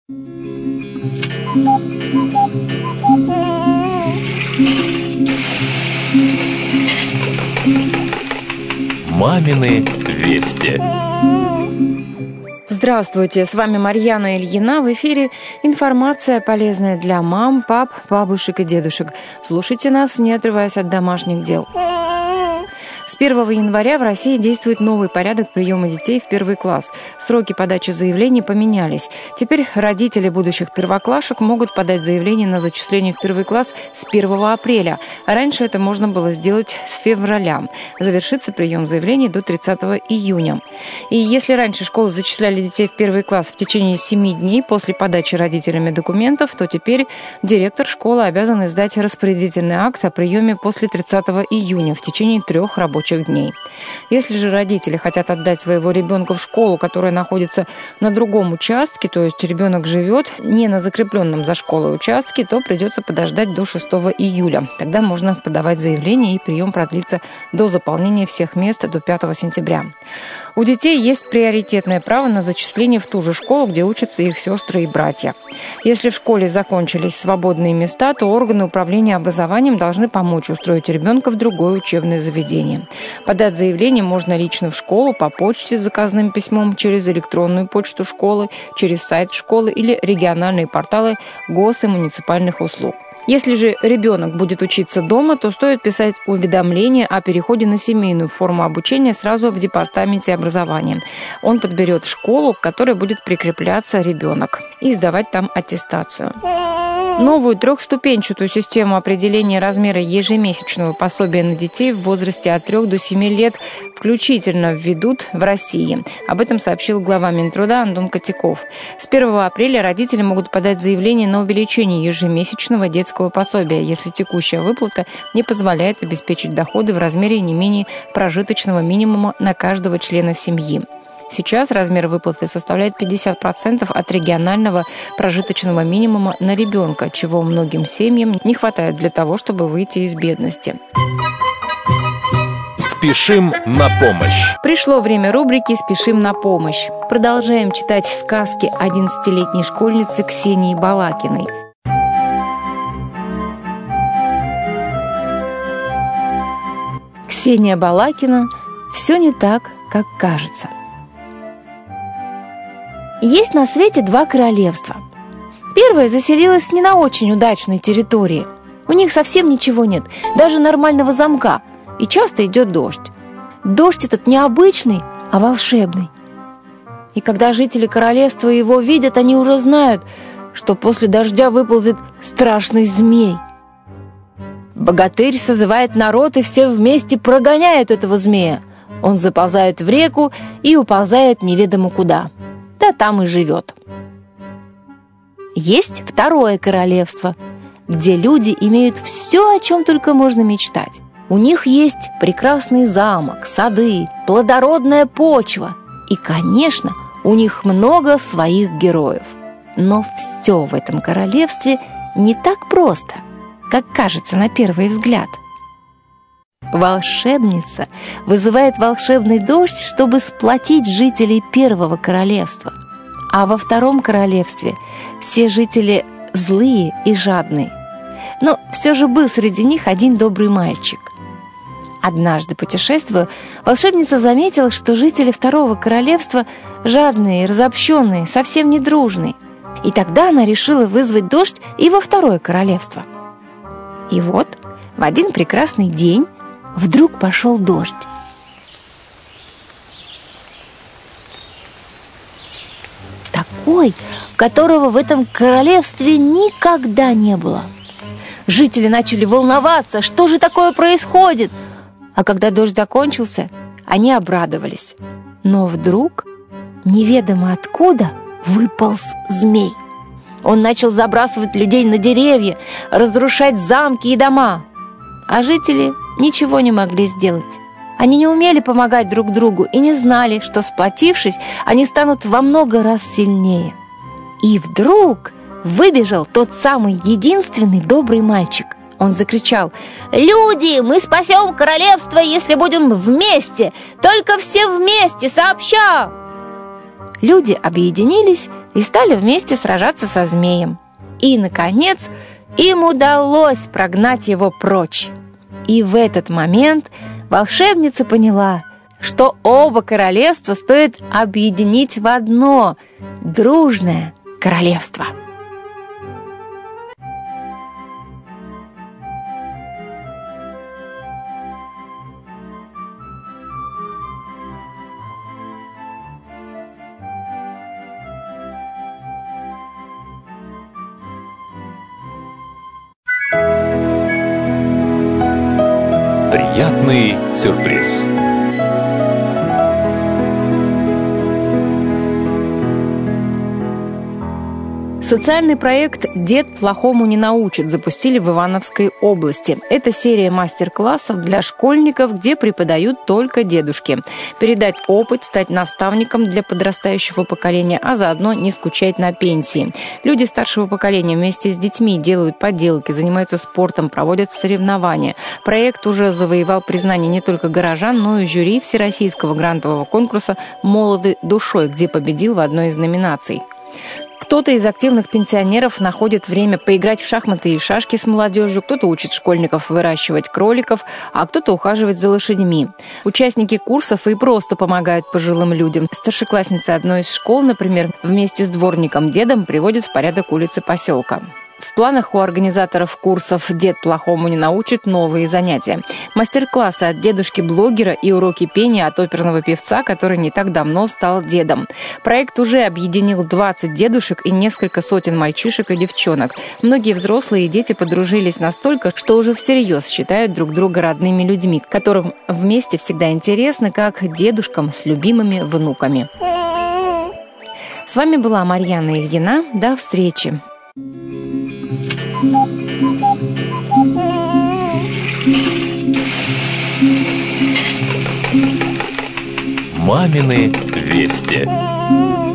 Мамины вести. Здравствуйте, с вами Марьяна Ильина. В эфире информация, полезная для мам, пап, бабушек и дедушек. Слушайте нас, не отрываясь от домашних дел. С 1 января в России действует новый порядок приема детей в первый класс. Сроки подачи заявлений поменялись. Теперь родители будущих первоклашек могут подать заявление на зачисление в первый класс с 1 апреля. Раньше это можно было сделать с февраля. Завершится прием заявлений до 30 июня. И если раньше школы зачисляли детей в первый класс в течение 7 дней после подачи родителями документов, то теперь директор школы обязан издать распорядительный акт о приеме после 30 июня в течение 3 рабочих дней. Если же родители хотят отдать своего ребенка в школу, которая находится на другом участке, то есть ребенок живет не на закрепленном за школой участке, то придется подождать до 6 июля. Тогда можно подавать заявление, и прием продлится до заполнения всех мест до 5 сентября. У детей есть приоритетное право на зачисление в ту же школу, где учатся их сестры и братья. Если в школе закончились свободные места, то органы управления образованием должны помочь устроить ребенка в другое учебное заведение. Подать заявление можно лично в школу, по почте с заказным письмом, через электронную почту школы, через сайт школы или региональные порталы гос- и муниципальных услуг. Если же ребенок будет учиться дома, то стоит писать уведомление о переходе на семейную форму обучения сразу в департаменте образования. Он подберет школу, к которой будет прикрепляться ребенок, и сдавать там аттестацию. Новую 3-ступенчатую систему определения размера ежемесячного пособия на детей в возрасте от 3 до 7 лет включительно введут в России. Об этом сообщил глава Минтруда Антон Котяков. С 1 апреля родители могут подать заявление на увеличение ежемесячного детского пособия, если текущая выплата не позволяет обеспечить доходы в размере не менее прожиточного минимума на каждого члена семьи. Сейчас размер выплаты составляет 50% от регионального прожиточного минимума на ребенка, чего многим семьям не хватает для того, чтобы выйти из бедности. Спешим на помощь. Пришло время рубрики «Спешим на помощь». Продолжаем читать сказки 11-летней школьницы Ксении Балакиной. Ксения Балакина «Все не так, как кажется». Есть на свете 2 королевства. Первое заселилось не на очень удачной территории. У них совсем ничего нет, даже нормального замка, и часто идет дождь. Дождь этот не обычный, а волшебный. И когда жители королевства его видят, они уже знают, что после дождя выползет страшный змей. Богатырь созывает народ, и все вместе прогоняют этого змея. Он заползает в реку и уползает неведомо куда. Да там и живет. Есть второе королевство, где люди имеют все, о чем только можно мечтать. У них есть прекрасный замок, сады, плодородная почва. И, конечно, у них много своих героев. Но все в этом королевстве не так просто, как кажется на первый взгляд. Волшебница вызывает волшебный дождь, чтобы сплотить жителей первого королевства. А во втором королевстве все жители злые и жадные. Но все же был среди них один добрый мальчик. Однажды, путешествуя, волшебница заметила, что жители второго королевства жадные, разобщенные, совсем не дружные. И тогда она решила вызвать дождь и во второе королевство. И вот в один прекрасный день вдруг пошел дождь. Такой, которого в этом королевстве никогда не было. Жители начали волноваться, что же такое происходит. А когда дождь закончился, они обрадовались. Но вдруг, неведомо откуда, выполз змей. Он начал забрасывать людей на деревья, разрушать замки и дома. А жители ничего не могли сделать. Они не умели помогать друг другу и не знали, что, сплотившись, они станут во много раз сильнее. И вдруг выбежал тот самый единственный добрый мальчик. Он закричал: «Люди, мы спасем королевство, если будем вместе! Только все вместе, сообща!» Люди объединились и стали вместе сражаться со змеем. И, наконец, им удалось прогнать его прочь. И в этот момент волшебница поняла, что оба королевства стоит объединить в одно дружное королевство. Приятный сюрприз. Социальный проект «Дед плохому не научит» запустили в Ивановской области. Это серия мастер-классов для школьников, где преподают только дедушки. Передать опыт, стать наставником для подрастающего поколения, а заодно не скучать на пенсии. Люди старшего поколения вместе с детьми делают поделки, занимаются спортом, проводят соревнования. Проект уже завоевал признание не только горожан, но и жюри всероссийского грантового конкурса «Молоды душой», где победил в одной из номинаций. Кто-то из активных пенсионеров находит время поиграть в шахматы и шашки с молодежью, кто-то учит школьников выращивать кроликов, а кто-то ухаживать за лошадьми. Участники курсов и просто помогают пожилым людям. Старшеклассница одной из школ, например, вместе с дворником-дедом приводит в порядок улицы поселка. В планах у организаторов курсов «Дед плохому не научит» новые занятия. Мастер-классы от дедушки-блогера и уроки пения от оперного певца, который не так давно стал дедом. Проект уже объединил 20 дедушек и несколько сотен мальчишек и девчонок. Многие взрослые и дети подружились настолько, что уже всерьез считают друг друга родными людьми, которым вместе всегда интересно, как дедушкам с любимыми внуками. С вами была Марьяна Ильина. До встречи! Мамины вести.